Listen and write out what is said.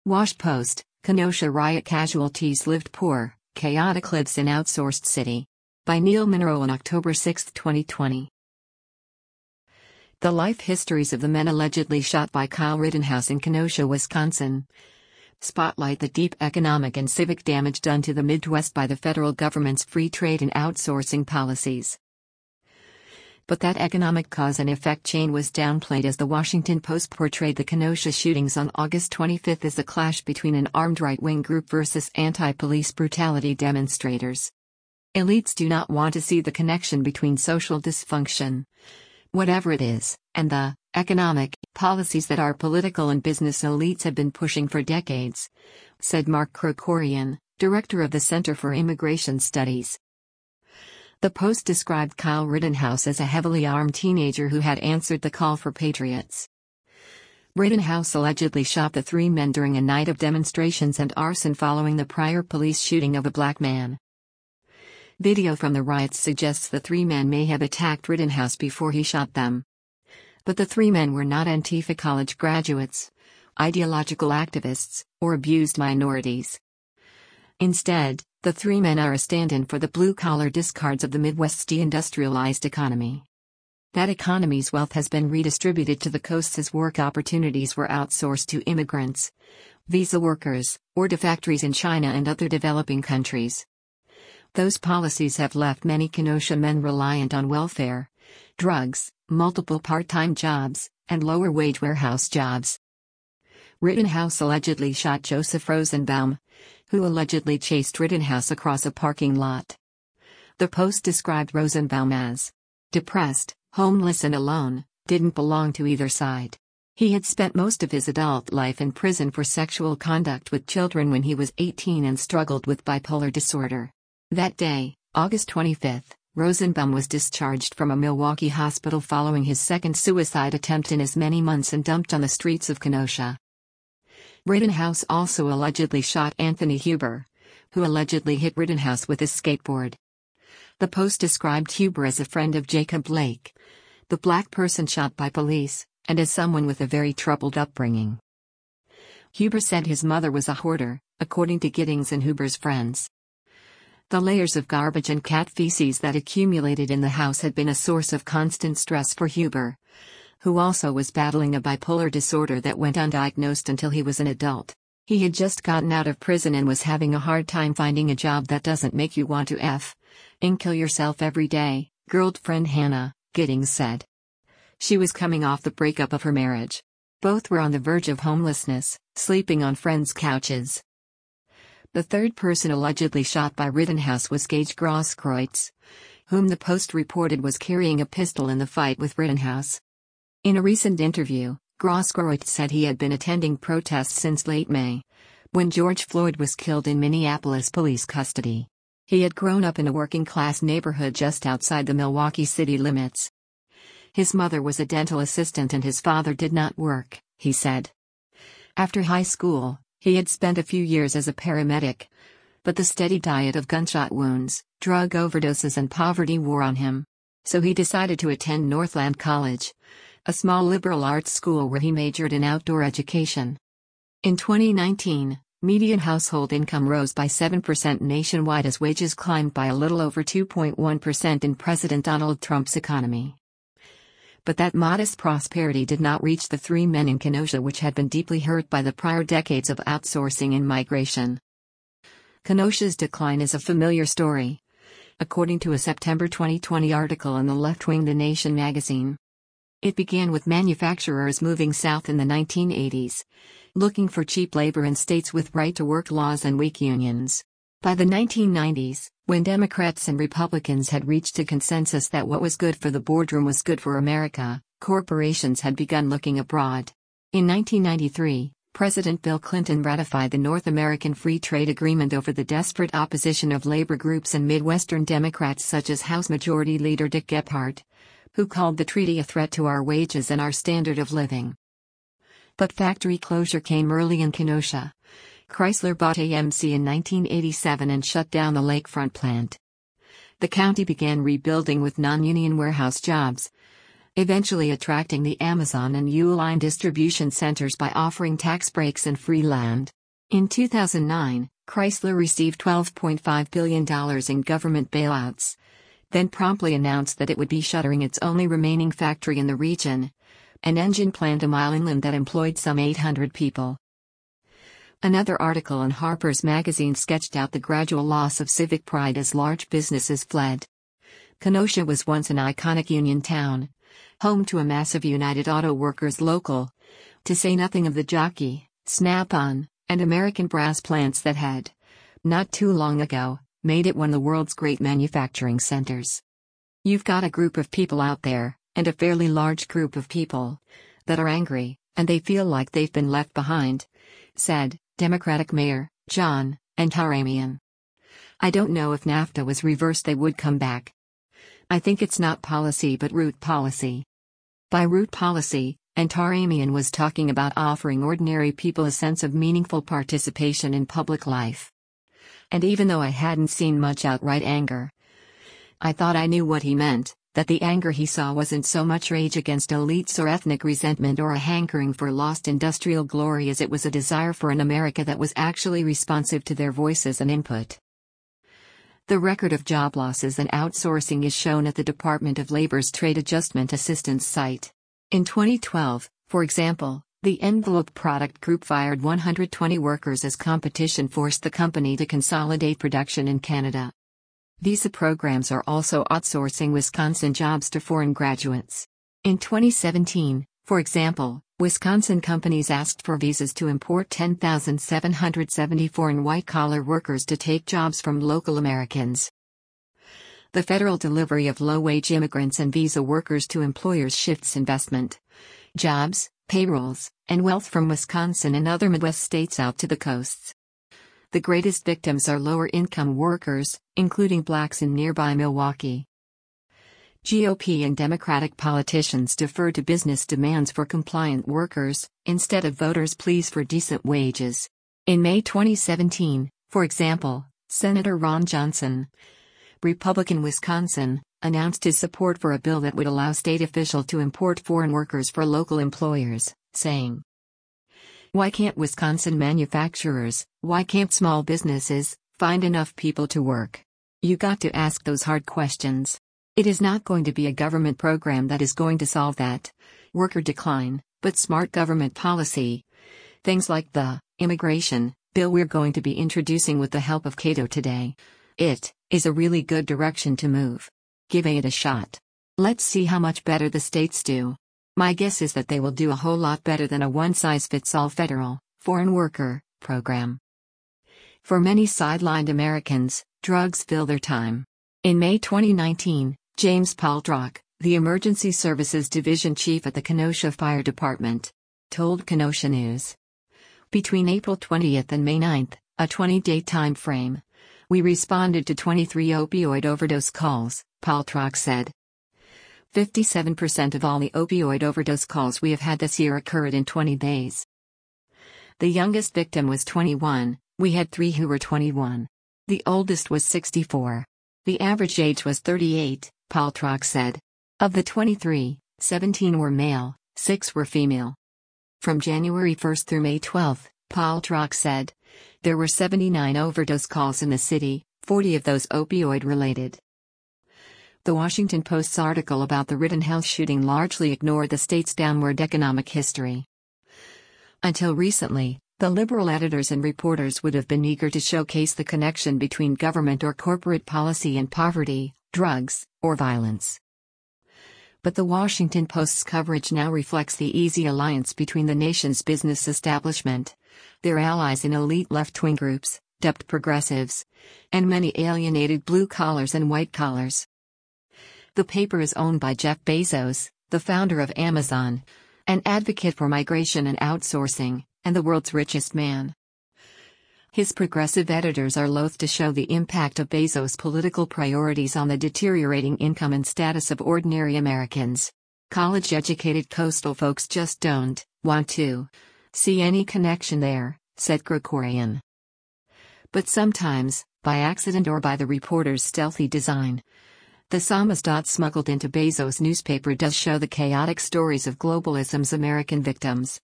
Wash Post, Kenosha riot casualties lived poor, chaotic lives in outsourced city. By Neil Monroe on October 6, 2020. The life histories of the men allegedly shot by Kyle Rittenhouse in Kenosha, Wisconsin. Spotlight the deep economic and civic damage done to the Midwest by the federal government's free trade and outsourcing policies. But that economic cause and effect chain was downplayed as the Washington Post portrayed the Kenosha shootings on August 25 as a clash between an armed right-wing group versus anti-police brutality demonstrators. Elites do not want to see the connection between social dysfunction, whatever it is, and the economic policies that our political and business elites have been pushing for decades, said Mark Krokorian, director of the Center for Immigration Studies. The Post described Kyle Rittenhouse as a heavily armed teenager who had answered the call for patriots. Rittenhouse allegedly shot the three men during a night of demonstrations and arson following the prior police shooting of a black man. Video from the riots suggests the three men may have attacked Rittenhouse before he shot them. But the three men were not Antifa college graduates, ideological activists, or abused minorities. Instead, the three men are a stand-in for the blue-collar discards of the Midwest's deindustrialized economy. That economy's wealth has been redistributed to the coasts as work opportunities were outsourced to immigrants, visa workers, or to factories in China and other developing countries. Those policies have left many Kenosha men reliant on welfare, drugs, multiple part-time jobs, and lower-wage warehouse jobs. Rittenhouse allegedly shot Joseph Rosenbaum, who allegedly chased Rittenhouse across a parking lot. The Post described Rosenbaum as depressed, homeless and alone, didn't belong to either side. He had spent most of his adult life in prison for sexual conduct with children when he was 18 and struggled with bipolar disorder. That day, August 25, Rosenbaum was discharged from a Milwaukee hospital following his second suicide attempt in as many months and dumped on the streets of Kenosha. Rittenhouse also allegedly shot Anthony Huber, who allegedly hit Rittenhouse with his skateboard. The Post described Huber as a friend of Jacob Blake, the black person shot by police, and as someone with a very troubled upbringing. Huber said his mother was a hoarder, according to Giddings and Huber's friends. The layers of garbage and cat feces that accumulated in the house had been a source of constant stress for Huber, who also was battling a bipolar disorder that went undiagnosed until he was an adult. He had just gotten out of prison and was having a hard time finding a job that doesn't make you want to kill yourself every day, girlfriend Hannah, Giddings said. She was coming off the breakup of her marriage. Both were on the verge of homelessness, sleeping on friends' couches. The third person allegedly shot by Rittenhouse was Gage Grosskreutz, whom the Post reported was carrying a pistol in the fight with Rittenhouse. In a recent interview, Grosskreutz said he had been attending protests since late May, when George Floyd was killed in Minneapolis police custody. He had grown up in a working-class neighborhood just outside the Milwaukee city limits. His mother was a dental assistant and his father did not work, he said. After high school, he had spent a few years as a paramedic, but the steady diet of gunshot wounds, drug overdoses and poverty wore on him. So he decided to attend Northland College, a small liberal arts school where he majored in outdoor education. In 2019, median household income rose by 7% nationwide as wages climbed by a little over 2.1% in President Donald Trump's economy. But that modest prosperity did not reach the three men in Kenosha, which had been deeply hurt by the prior decades of outsourcing and migration. Kenosha's decline is a familiar story, according to a September 2020 article in the left-wing The Nation magazine. It began with manufacturers moving south in the 1980s, looking for cheap labor in states with right-to-work laws and weak unions. By the 1990s, when Democrats and Republicans had reached a consensus that what was good for the boardroom was good for America, corporations had begun looking abroad. In 1993, President Bill Clinton ratified the North American Free Trade Agreement over the desperate opposition of labor groups and Midwestern Democrats such as House Majority Leader Dick Gephardt, who called the treaty a threat to our wages and our standard of living. But factory closure came early in Kenosha. Chrysler bought AMC in 1987 and shut down the Lakefront plant. The county began rebuilding with non-union warehouse jobs, eventually attracting the Amazon and Uline distribution centers by offering tax breaks and free land. In 2009, Chrysler received $12.5 billion in government bailouts, then promptly announced that it would be shuttering its only remaining factory in the region, an engine plant a mile inland that employed some 800 people. Another article in Harper's Magazine sketched out the gradual loss of civic pride as large businesses fled. Kenosha was once an iconic union town, home to a massive United Auto Workers local, to say nothing of the Jockey, Snap-on, and American brass plants that had, not too long ago, made it one of the world's great manufacturing centers. You've got a group of people out there, and a fairly large group of people, that are angry, and they feel like they've been left behind, said Democratic Mayor John Antaramian. I don't know if NAFTA was reversed they would come back. I think it's not policy but root policy. By root policy, Antaramian was talking about offering ordinary people a sense of meaningful participation in public life. And even though I hadn't seen much outright anger, I thought I knew what he meant, that the anger he saw wasn't so much rage against elites or ethnic resentment or a hankering for lost industrial glory as it was a desire for an America that was actually responsive to their voices and input. The record of job losses and outsourcing is shown at the Department of Labor's Trade Adjustment Assistance site. In 2012, for example, the Envelope Product Group fired 120 workers as competition forced the company to consolidate production in Canada. Visa programs are also outsourcing Wisconsin jobs to foreign graduates. In 2017, for example, Wisconsin companies asked for visas to import 10,770 foreign white-collar workers to take jobs from local Americans. The federal delivery of low-wage immigrants and visa workers to employers shifts investment, jobs, payrolls, and wealth from Wisconsin and other Midwest states out to the coasts. The greatest victims are lower-income workers, including blacks in nearby Milwaukee. GOP and Democratic politicians defer to business demands for compliant workers, instead of voters' pleas for decent wages. In May 2017, for example, Senator Ron Johnson, Republican Wisconsin, announced his support for a bill that would allow state officials to import foreign workers for local employers, saying, "Why can't Wisconsin manufacturers, why can't small businesses, find enough people to work? You got to ask those hard questions. It is not going to be a government program that is going to solve that worker decline, but smart government policy. Things like the immigration bill we're going to be introducing with the help of Cato today. It is a really good direction to move. Give it a shot. Let's see how much better the states do. My guess is that they will do a whole lot better than a one-size-fits-all federal, foreign worker, program." For many sidelined Americans, drugs fill their time. In May 2019, James Paltrock, the Emergency Services Division Chief at the Kenosha Fire Department, told Kenosha News. Between April 20th and May 9th, a 20-day time frame, we responded to 23 opioid overdose calls, Paltrock said. 57% of all the opioid overdose calls we have had this year occurred in 20 days. The youngest victim was 21, we had 3 who were 21. The oldest was 64. The average age was 38, Paltrock said. Of the 23, 17 were male, 6 were female. From January 1st through May 12th, Paltrock said, there were 79 overdose calls in the city, 40 of those opioid-related. The Washington Post's article about the Rittenhouse shooting largely ignored the state's downward economic history. Until recently, the liberal editors and reporters would have been eager to showcase the connection between government or corporate policy and poverty, drugs, or violence. But the Washington Post's coverage now reflects the easy alliance between the nation's business establishment, their allies in elite left-wing groups, dubbed progressives, and many alienated blue-collars and white-collars. The paper is owned by Jeff Bezos, the founder of Amazon, an advocate for migration and outsourcing, and the world's richest man. His progressive editors are loath to show the impact of Bezos' political priorities on the deteriorating income and status of ordinary Americans. College-educated coastal folks just don't want to see any connection there, said Krikorian. But sometimes, by accident or by the reporter's stealthy design, The samizdat smuggled into Bezos' newspaper does show the chaotic stories of globalism's American victims.